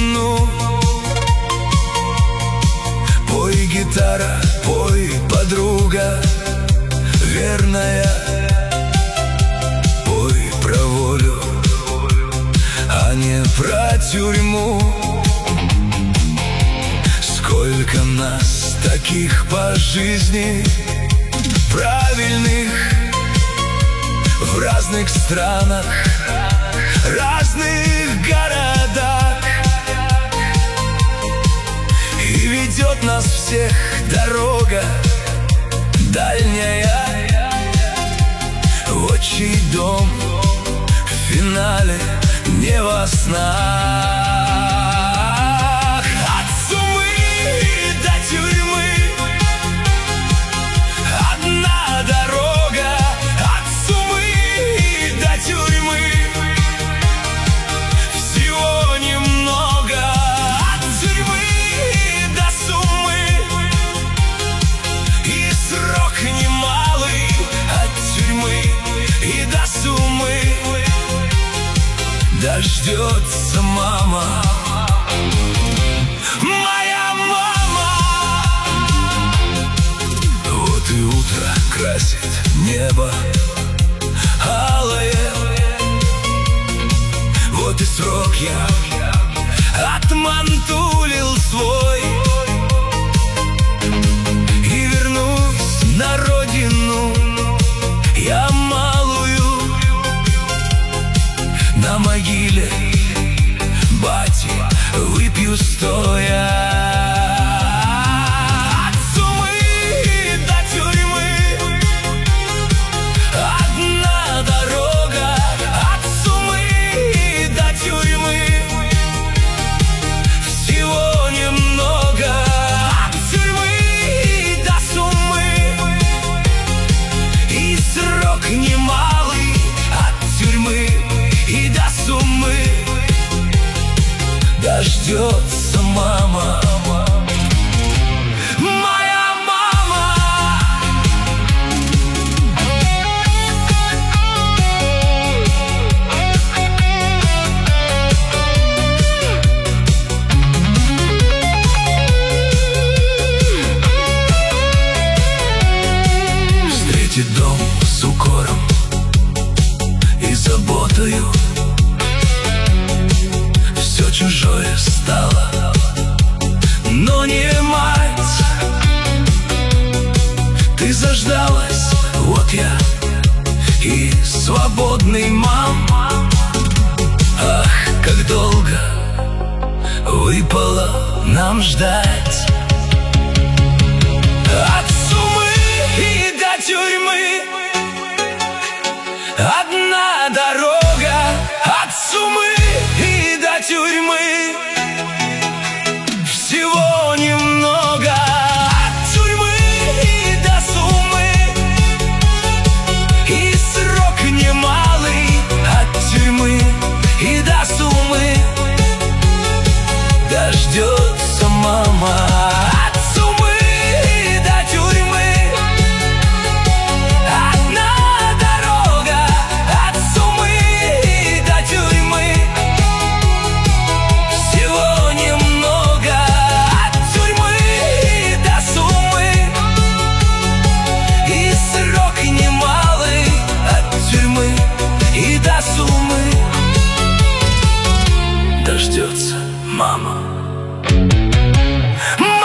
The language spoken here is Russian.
глубину. Пой, гитара, пой, подруга верная, пой про волю, а не про тюрьму. Сколько нас таких по жизни, правильных, в разных странах, разных городах. И ведет нас всех дорога дальняя, отчий дом в финале не во снах. От сумы до тюрьмы одна дорога, от сумы до тюрьмы всего немного. От тюрьмы до сумы и срок немалый, от тюрьмы и до суммы дождется мама, моя мама. Вот и утро красит небо алое, вот и срок я отмантулил свой и вернусь на родину я малую. На могиле бати выпью стоя. От сумы до тюрьмы одна дорога, от сумы до тюрьмы всего немного. От тюрьмы до суммы и срок немалый, от тюрьмы и до суммы дождется мама, моя мама. Встретит дом с укором и заботою, все чужое стало, но не мать. Ты заждалась, вот я и свободный, мам. Ах, как долго выпало нам ждать. От сумы и до тюрьмы одна дорога, от сумы и до тюрьмы всего немного. От тюрьмы и до суммы и срок немалый, от тюрьмы и до суммы дождется мама. От суммы и до тюрьмы одна дорога, от суммы и до тюрьмы всего немного. От тюрьмы и до суммы и срок немалый, от тюрьмы и до суммы дождется мама.